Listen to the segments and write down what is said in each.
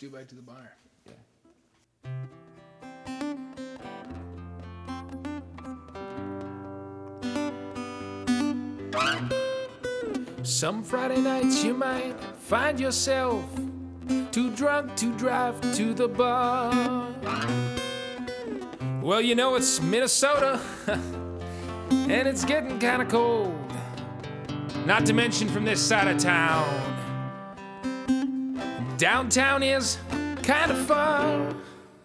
do Back to the Bar. Some Friday nights you might find yourself too drunk to drive to the bar. Well, you know it's Minnesota, and it's getting kinda cold. Not to mention from this side of town. Downtown is kinda far.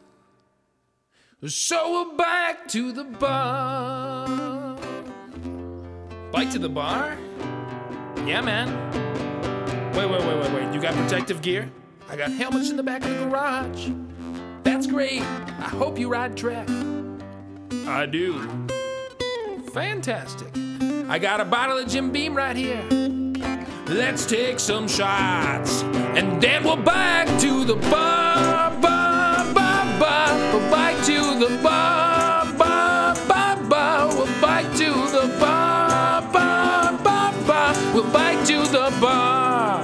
So we're back to the bar. Bike to the bar? Yeah, man. Wait. You got protective gear? I got helmets in the back of the garage. That's great. I hope you ride track. I do. Fantastic. I got a bottle of Jim Beam right here. Let's take some shots, and then we're back to the bar, bar, bar, bar. We're back to the bar, bar, bar, bar. We're back to the bar, bar, bar, bar. We're back to the bar.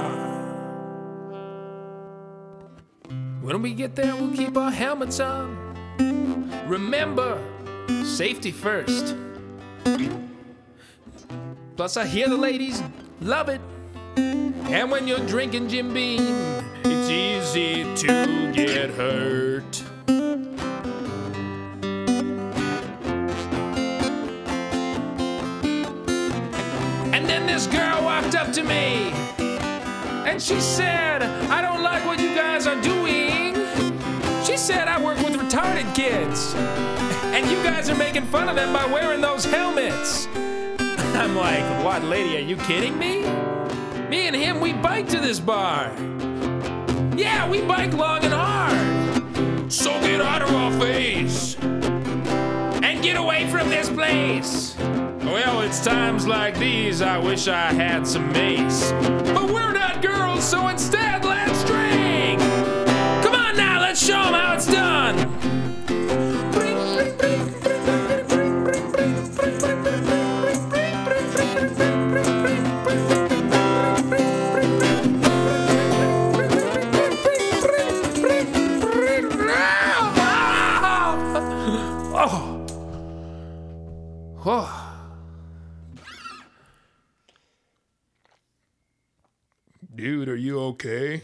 When we get there, we'll keep our helmets on. Remember, safety first. Plus, I hear the ladies love it. And when you're drinking Jim Beam, it's easy to get hurt. And then this girl walked up to me, and she said, I don't like what you guys are doing. She said, I work with retarded kids, and you guys are making fun of them by wearing those helmets. I'm like, what, lady, are you kidding me? Me and him, we bike to this bar. Yeah, we bike long and hard. So get out of our face and get away from this place. Well, it's times like these I wish I had some mace. But we're not girls, so instead let's drink. Come on now, let's show them how it's done. Oh. Dude, are you okay?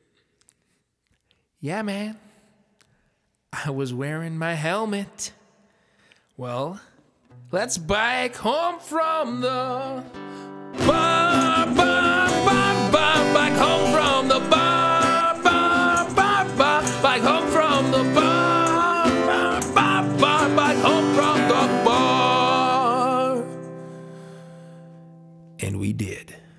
Yeah, man. I was wearing my helmet. Well, let's bike home from the bar, bar, bar, bar. Bike home from the bar, bar, bar, bar. Bike home from the bar, bar, bar, bar. Bike home from the bar. And we did.